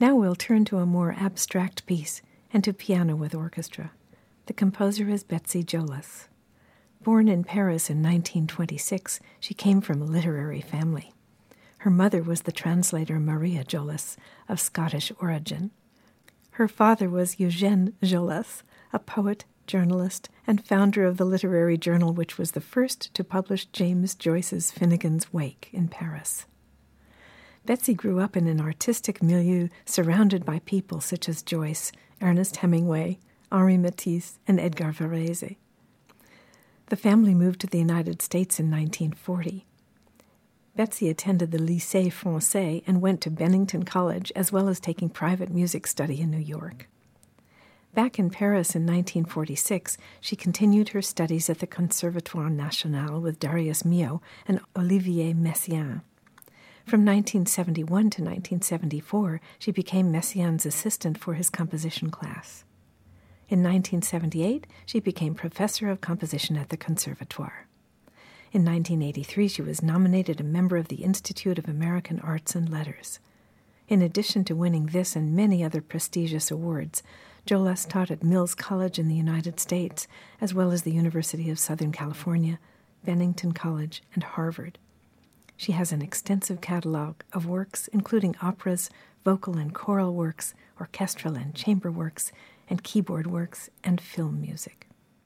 Now we'll turn to a more abstract piece and to piano with orchestra. The composer is Betsy Jolas. Born in Paris in 1926, she came from a literary family. Her mother was the translator Maria Jolas, of Scottish origin. Her father was Eugène Jolas, a poet, journalist, and founder of the literary journal which was the first to publish James Joyce's Finnegan's Wake in Paris. Betsy grew up in an artistic milieu surrounded by people such as Joyce, Ernest Hemingway, Henri Matisse, and Edgar Varese. The family moved to the United States in 1940. Betsy attended the Lycée Français and went to Bennington College, as well as taking private music study in New York. Back in Paris in 1946, she continued her studies at the Conservatoire National with Darius Milhaud and Olivier Messiaen. From 1971 to 1974, she became Messiaen's assistant for his composition class. In 1978, she became professor of composition at the Conservatoire. In 1983, she was nominated a member of the Institute of American Arts and Letters. In addition to winning this and many other prestigious awards, Jolas taught at Mills College in the United States, as well as the University of Southern California, Bennington College, and Harvard. She has an extensive catalog of works, including operas, vocal and choral works, orchestral and chamber works, and keyboard works, and film music.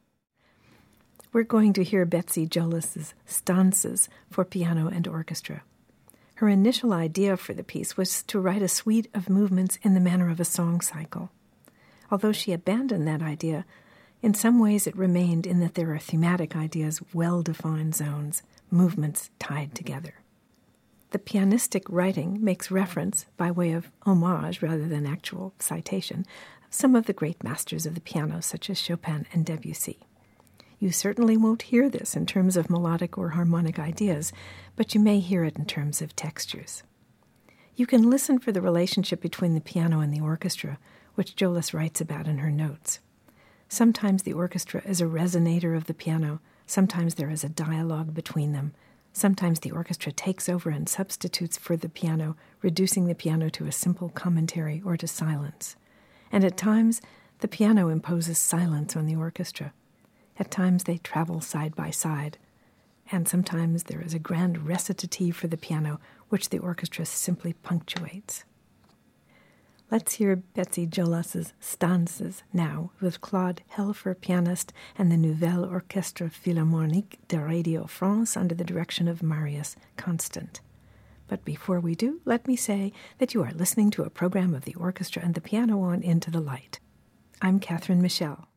We're going to hear Betsy Jolas's stanzas for piano and orchestra. Her initial idea for the piece was to write a suite of movements in the manner of a song cycle. Although she abandoned that idea, in some ways it remained in that there are thematic ideas, well-defined zones, movements tied together. The pianistic writing makes reference, by way of homage rather than actual citation, of some of the great masters of the piano, such as Chopin and Debussy. You certainly won't hear this in terms of melodic or harmonic ideas, but you may hear it in terms of textures. You can listen for the relationship between the piano and the orchestra, which Jolas writes about in her notes. Sometimes the orchestra is a resonator of the piano, sometimes there is a dialogue between them, sometimes the orchestra takes over and substitutes for the piano, reducing the piano to a simple commentary or to silence. And at times, the piano imposes silence on the orchestra. At times they travel side by side, and sometimes there is a grand recitative for the piano, which the orchestra simply punctuates. Let's hear Betsy Jolas's stanzas now with Claude Helfer, pianist, and the Nouvelle Orchestre Philharmonique de Radio France under the direction of Marius Constant. But before we do, let me say that you are listening to a program of the orchestra and the piano on Into the Light. I'm Catherine Michel.